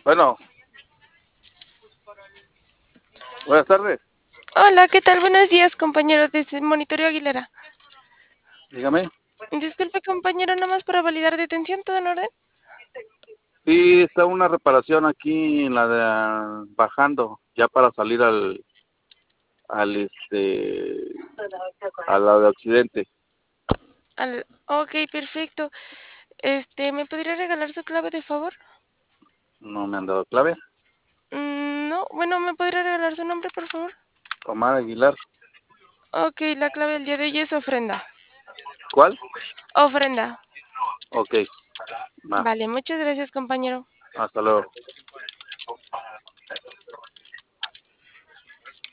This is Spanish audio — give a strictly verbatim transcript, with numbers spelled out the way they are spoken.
Bueno, buenas tardes. Hola, ¿qué tal? Buenos días, compañero de Monitoreo Aguilera. Dígame. Disculpe, compañero, nada más para validar detención, ¿todo en orden? Sí, está una reparación aquí en la de bajando, ya para salir al, al este, a la de Occidente. Al- Ok, perfecto. Este, ¿me podría regalar su clave de favor? No me han dado clave. Mm, no, bueno, ¿me podría regalar su nombre, por favor? Omar Aguilar. Ok, la clave del día de hoy es ofrenda. ¿Cuál? Ofrenda. Ok, va. Vale, muchas gracias, compañero. Hasta luego.